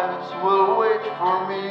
lives will wait for me.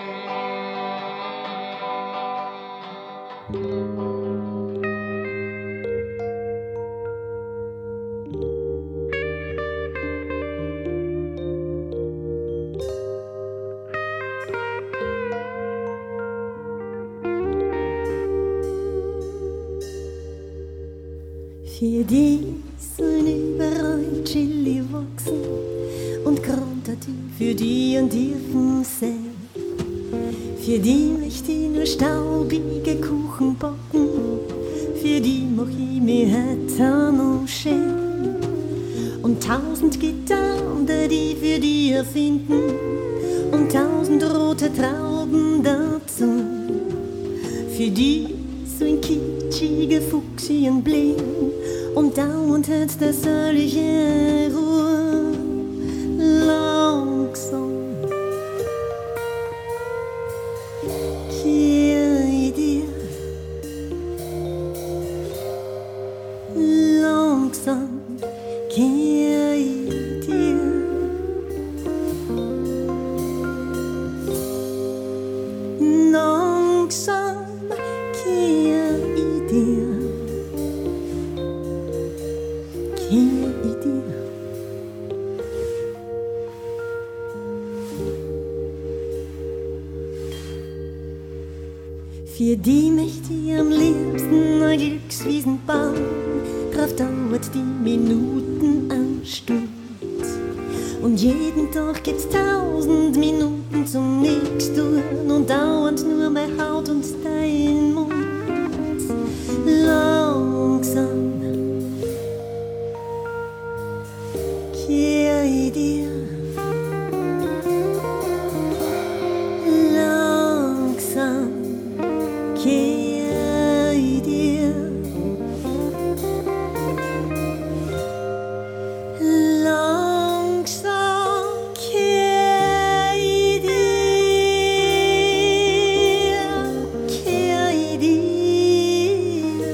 Für die sind überall Chili wachsen und Kräutertee für die und dürfen sehen. Für die möchte ich nur staubige Kuchen backen, für die mach ich mir heute noch schön. Und 1000 Gitarren, die für die erfinden und 1000 rote Trauben dazu. Für die so ein kitschige Fuchsienbling und dauernd hat der solche Ruhe langsam. Kehr ich dir langsam, kehr ich dir langsam, kehr ich dir. Für die möchte ich am liebsten ein Glückswiesen bauen, drauf dauert die Minuten eine Stunde. Und jeden Tag gibt's 1000 Minuten zum nix tun und dauernd nur meine Haut und dein Mund. Langsam kehr ich dir langsam, kehr ich dir langsam, kehr ich dir, kehr ich dir.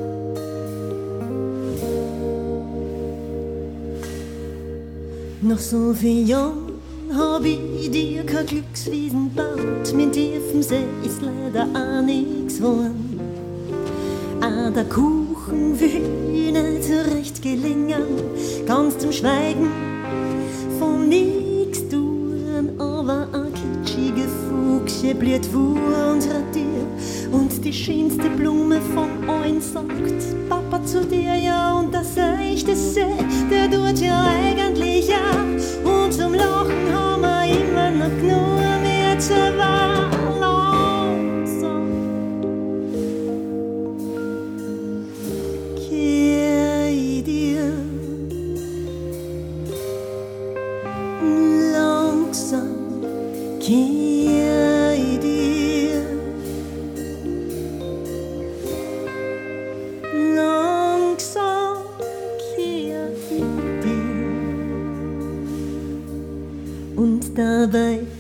Noch so viel Jahren hab ich dir kein Glückswiesen baut, mit tiefem See ist leider auch nix geworden. Auch der Kuchen will nicht recht gelingen, ganz zum Schweigen vom nix tun, aber ein kitschige Fuchsche blüht vor unserer Tür und die schönste Blume von allen sagt Papa zu dir, ja, und das seichte See, der tut ja eigentlich ja, und zum Lachen haben wir immer noch genug mehr zu wahr. Langsam kehr ich dir langsam, kehr ich dir langsam, kehr ich dir. Und dabei